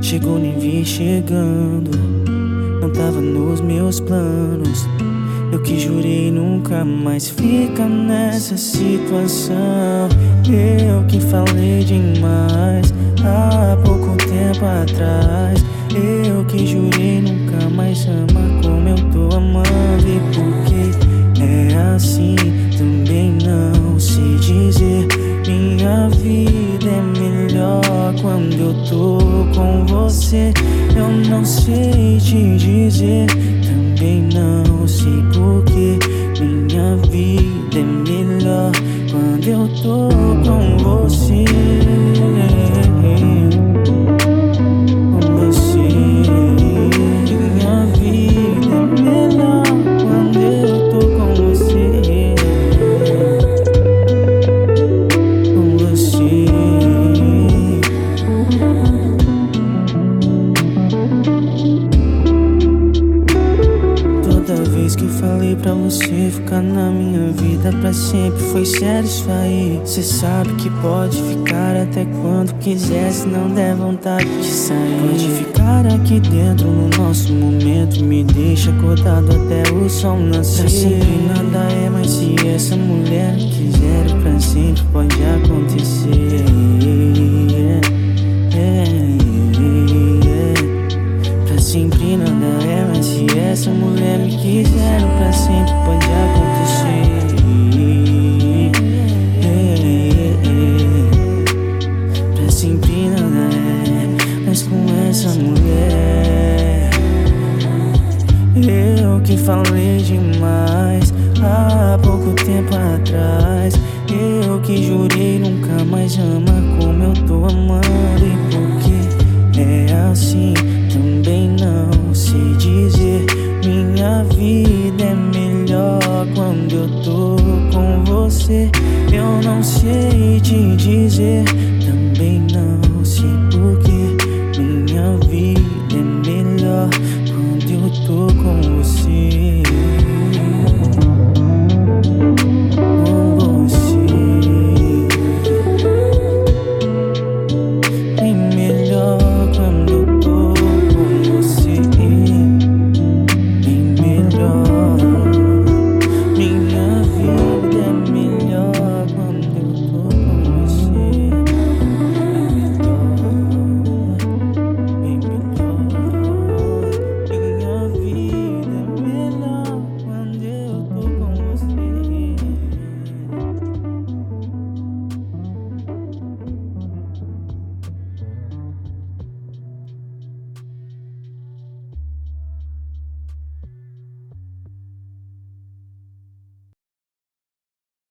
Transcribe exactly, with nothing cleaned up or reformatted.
Chegou, nem vi chegando, não tava nos meus planos. Eu que jurei nunca mais ficar nessa situação. Eu que falei demais há pouco tempo atrás. Eu que jurei nunca mais amar como eu tô amando. E porque é assim, também não sei dizer. Minha vida é melhor quando eu tô com você. Eu não sei te dizer, também não sei porquê. Minha vida é melhor quando eu tô com você. Com você. Minha vida é melhor quando eu tô com você. Com você. Toda vez que eu falei pra você ficar na minha vida pra sempre, foi sério isso aí. Cê sabe que pode ficar até quando quiser, se não der vontade de sair. Pode ficar aqui dentro no nosso momento, me deixa acordado até o sol nascer. Pra sempre nada é, mas se essa mulher quiser, pra sempre pode acontecer. Pra sempre nada é, mas se essa mulher me quiser, pra sempre pode acontecer. Pra sempre nada é, mas com essa mulher. Eu que falei demais há pouco tempo atrás. Eu que jurei nunca mais amar como eu tô amando.